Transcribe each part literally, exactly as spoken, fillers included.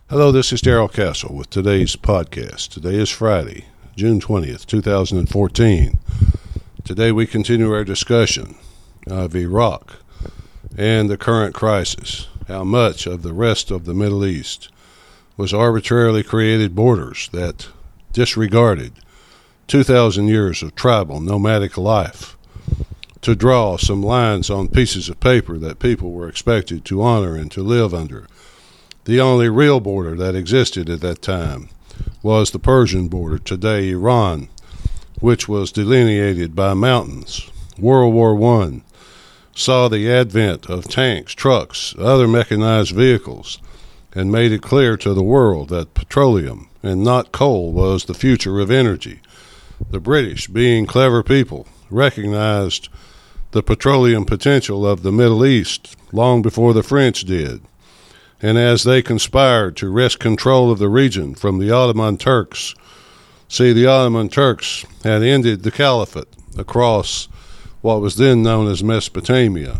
Hello, this is Darrell Castle with today's podcast. Today is Friday, June twentieth, two thousand fourteen. Today we continue our discussion of Iraq and the current crisis, how much of the rest of the Middle East was arbitrarily created borders that disregarded two thousand years of tribal nomadic life to draw some lines on pieces of paper that people were expected to honor and to live under. The only real border that existed at that time was the Persian border, today Iran, which was delineated by mountains. World War One saw the advent of tanks, trucks, other mechanized vehicles, and made it clear to the world that petroleum and not coal was the future of energy. The British, being clever people, recognized the petroleum potential of the Middle East long before the French did. And as they conspired to wrest control of the region from the Ottoman Turks, see, the Ottoman Turks had ended the caliphate across what was then known as Mesopotamia,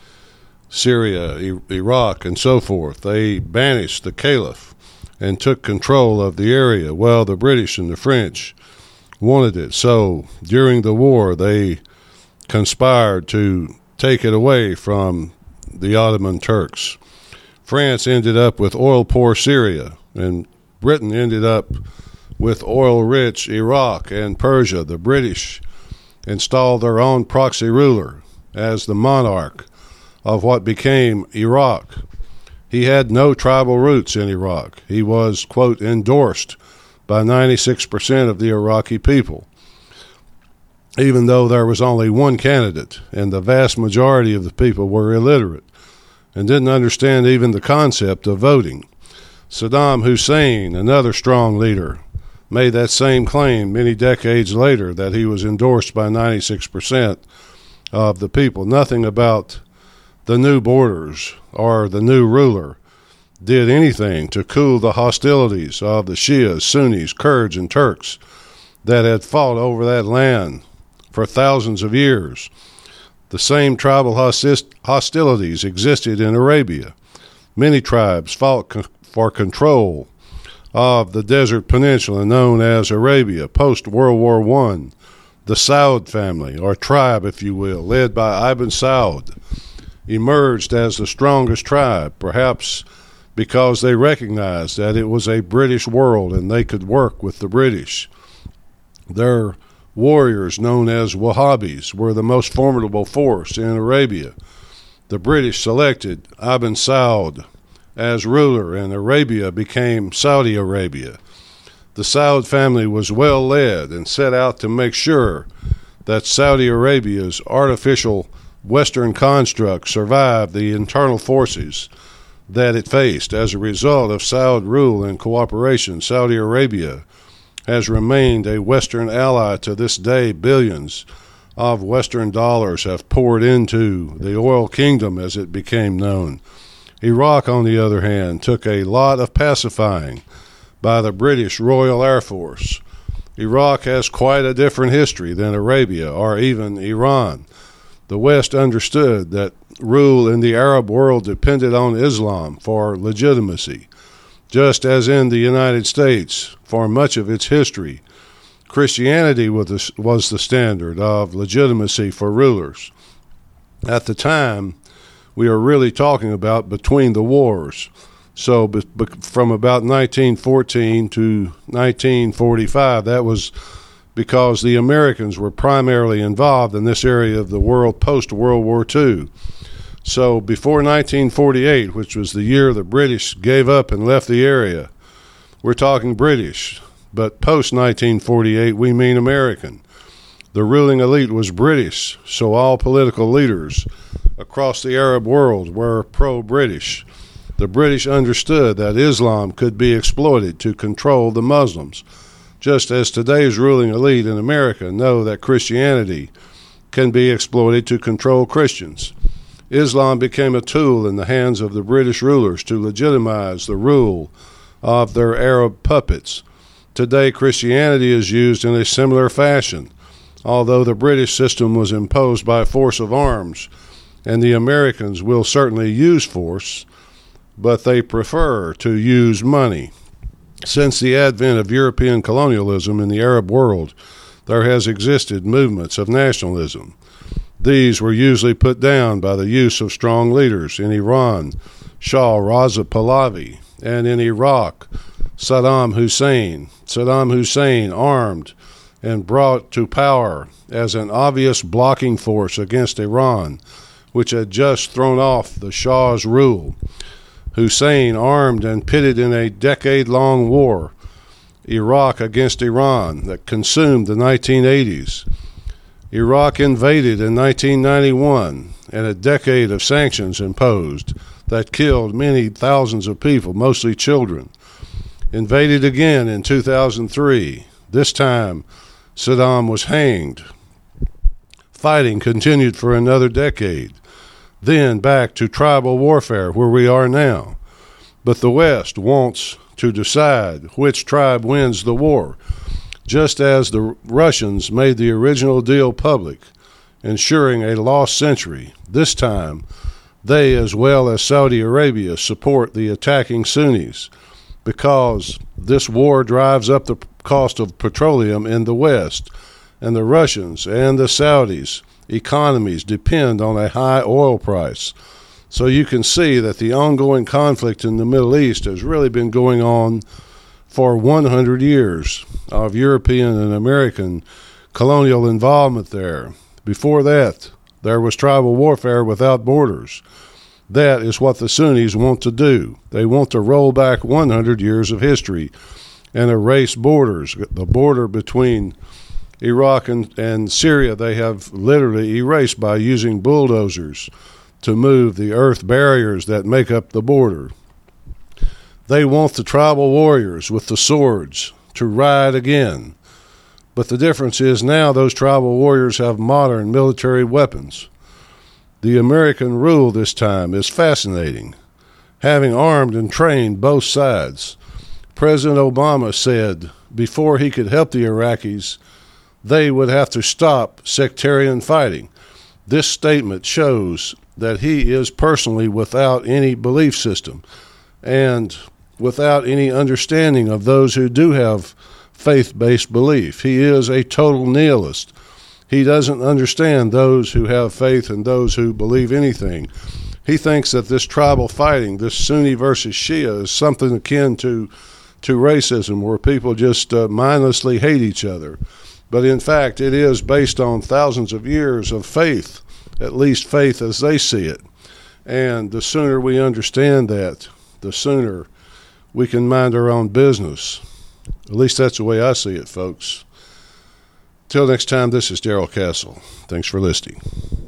Syria, I- Iraq, and so forth. They banished the caliph and took control of the area. Well, the British and the French wanted it. So during the war, they conspired to take it away from the Ottoman Turks. France ended up with oil-poor Syria, and Britain ended up with oil-rich Iraq and Persia. The British installed their own proxy ruler as the monarch of what became Iraq. He had no tribal roots in Iraq. He was, quote, endorsed by ninety-six percent of the Iraqi people, even though there was only one candidate, and the vast majority of the people were illiterate and didn't understand even the concept of voting. Saddam Hussein, another strong leader, made that same claim many decades later, that he was endorsed by ninety-six percent of the people. Nothing about the new borders or the new ruler did anything to cool the hostilities of the Shias, Sunnis, Kurds, and Turks that had fought over that land for thousands of years. The same tribal hostilities existed in Arabia. Many tribes fought co- for control of the desert peninsula known as Arabia post-World War One. The Saud family, or tribe, if you will, led by Ibn Saud, emerged as the strongest tribe, perhaps because they recognized that it was a British world and they could work with the British. Their warriors, known as Wahhabis, were the most formidable force in Arabia. The British selected Ibn Saud as ruler, and Arabia became Saudi Arabia. The Saud family was well led and set out to make sure that Saudi Arabia's artificial Western construct survived the internal forces that it faced. As a result of Saud rule and cooperation, Saudi Arabia has remained a Western ally to this day. Billions of Western dollars have poured into the oil kingdom, as it became known. Iraq, on the other hand, took a lot of pacifying by the British Royal Air Force. Iraq has quite a different history than Arabia or even Iran. The West understood that rule in the Arab world depended on Islam for legitimacy, just as in the United States, for much of its history, Christianity was the, was the standard of legitimacy for rulers. At the time, we are really talking about between the wars. So be, be, from about nineteen fourteen to nineteen forty-five, that was because the Americans were primarily involved in this area of the world post-World War Two. So before nineteen forty-eight, which was the year the British gave up and left the area, we're talking British. But post-nineteen forty-eight, we mean American. The ruling elite was British, so all political leaders across the Arab world were pro-British. The British understood that Islam could be exploited to control the Muslims, just as today's ruling elite in America know that Christianity can be exploited to control Christians. Islam became a tool in the hands of the British rulers to legitimize the rule of their Arab puppets. Today, Christianity is used in a similar fashion, although the British system was imposed by force of arms, and the Americans will certainly use force. but they prefer to use money. Since the advent of European colonialism in the Arab world, there has existed movements of nationalism. These were usually put down by the use of strong leaders. In Iran, Shah Raza Pahlavi, and in Iraq, Saddam Hussein. Saddam Hussein armed and brought to power as an obvious blocking force against Iran, which had just thrown off the Shah's rule. Hussein armed and pitted in a decade-long war, Iraq against Iran, that consumed the nineteen eighties. Iraq invaded in nineteen ninety-one, and a decade of sanctions imposed that killed many thousands of people, mostly children. Invaded again in two thousand three. This time, Saddam was hanged. Fighting continued for another decade. Then back to tribal warfare, where we are now. But the West wants to decide which tribe wins the war, just as the Russians made the original deal public, ensuring a lost century. This time, they, as well as Saudi Arabia, support the attacking Sunnis, because this war drives up the cost of petroleum in the West, and the Russians and the Saudis' economies depend on a high oil price. So you can see that the ongoing conflict in the Middle East has really been going on for one hundred years of European and American colonial involvement there. Before that, there was tribal warfare without borders. That is what the Sunnis want to do. They want to roll back one hundred years of history and erase borders. The border between Iraq and, and Syria, they have literally erased by using bulldozers to move the earth barriers that make up the border. They want the tribal warriors with the swords to ride again. But the difference is now those tribal warriors have modern military weapons. The American rule this time is fascinating. Having armed and trained both sides, President Obama said before he could help the Iraqis, they would have to stop sectarian fighting. This statement shows that he is personally without any belief system and without any understanding of those who do have faith-based belief. He is a total nihilist. He doesn't understand those who have faith and those who believe anything. He thinks that this tribal fighting, this Sunni versus Shia, is something akin to, to racism, where people just uh, mindlessly hate each other. But in fact, it is based on thousands of years of faith, at least faith as they see it. And the sooner we understand that, the sooner we can mind our own business. At least that's the way I see it, folks. Till next time, this is Darrell Castle. Thanks for listening.